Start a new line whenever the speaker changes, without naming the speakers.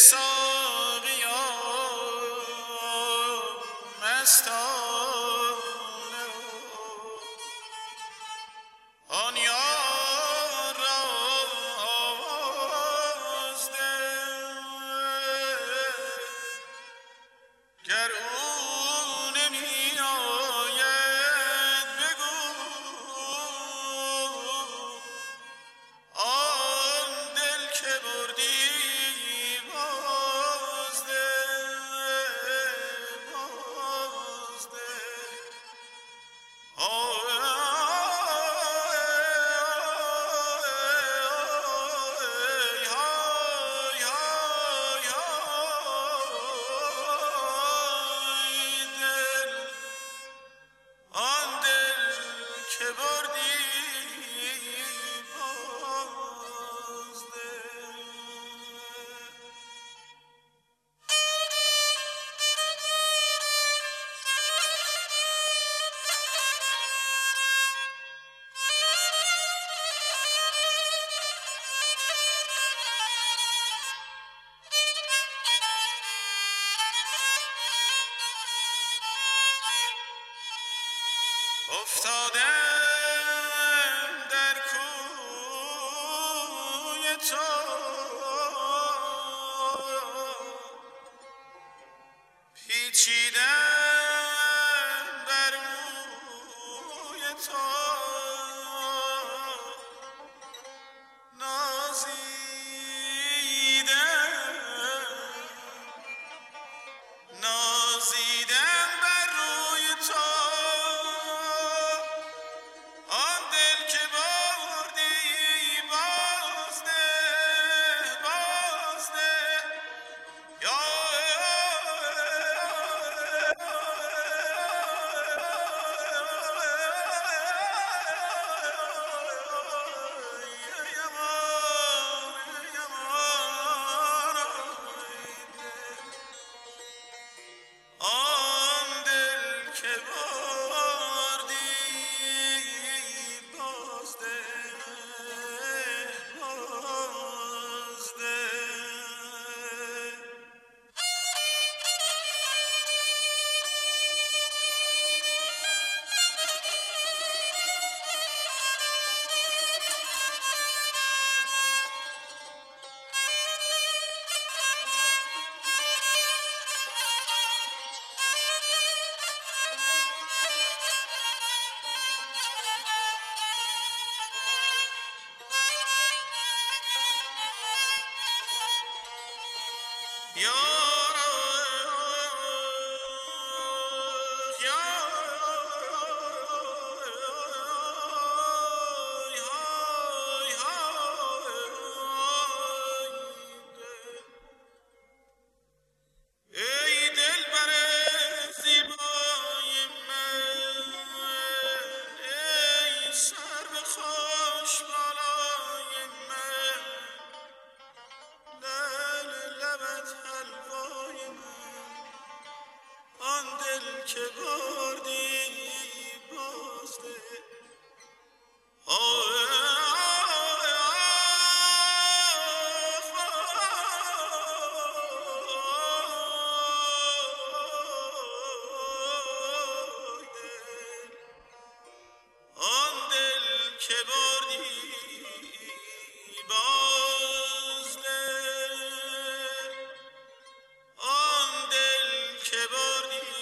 ساقیا مستانه آن یار را آواز ده گر او نمی آید بگو آن دل که بردی باز ده افتادم در کوی تو پیچیدم بر موی تو نازیدم بر روی تو آن دل که بردی بازده یا آن دل که بردی بازده ای دلبر زیبای من ای سرو خوش بالای من لعل لبت حلوای من آن دل که بردی بازده آن دل که بردی بازده آن دل که بردی